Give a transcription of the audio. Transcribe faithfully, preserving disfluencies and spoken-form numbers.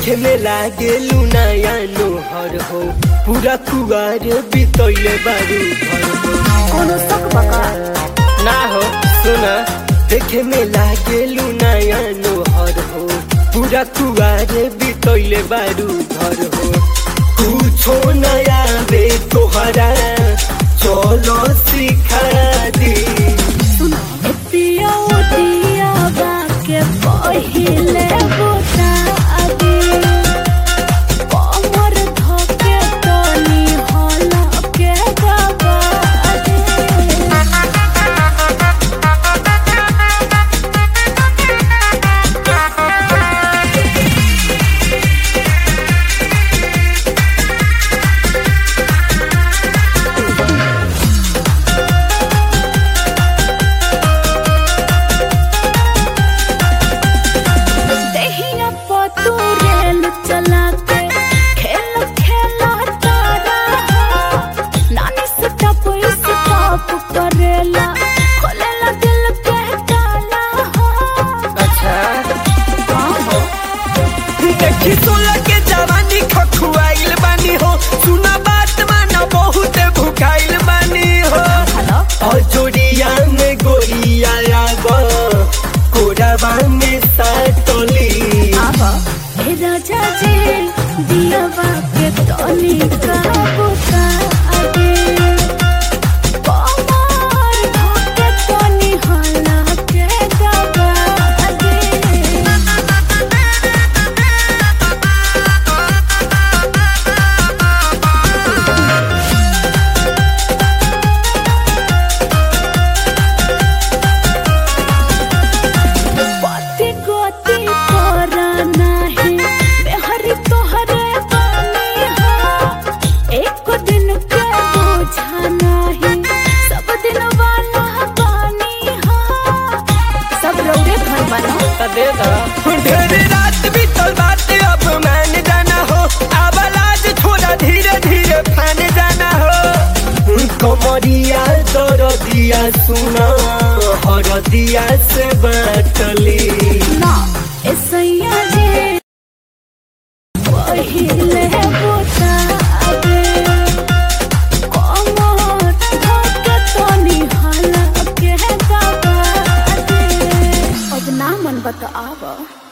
देखे में लागे नया नोहर हो पूरा कुआर बितैले बारू घर हो कोनो शक बका ना हो सुना देखे में लागे नया नोहर हो पूरा कुआर बितैले बारू घर हो कुछो नया बे तोहरा चलो सिखा दी सुनो ए पिया ओ दिया बा के पहिले बोता आगे कमर धके तनी होला के बाबा आगे चला के खेल खेला तारा नानी से टप इस टप करेला खोलेला दिल के ताला अच्छा देखी सोला के जवानी खखुआइल बानी हो सुना बात माना बहुत भुखाइल बानी हो और जोड़िया में गोरिया आगो कोराबा में साटोली आबा ए राजा जी दिया बाके तोली का बुका आगे कमर धके तनी होला के बाबा आगे पति गति करा नाही बेहरी तोहरे बानी हो एक दिन के बोझा नाही सब दिन वाला बानी हो सब रौरे घर बनो दे दा ढेर रात बीतल बात अब मान जाना हो अब लाज छोड़ा धीरे धीरे फान जाना हो कमरिया दर दिया सुना हर दिया से बाटली ना ऐसैया जी पहिले बोता आगे कमर धके तनी होला के बाबा आगे अब ना मन बता आवा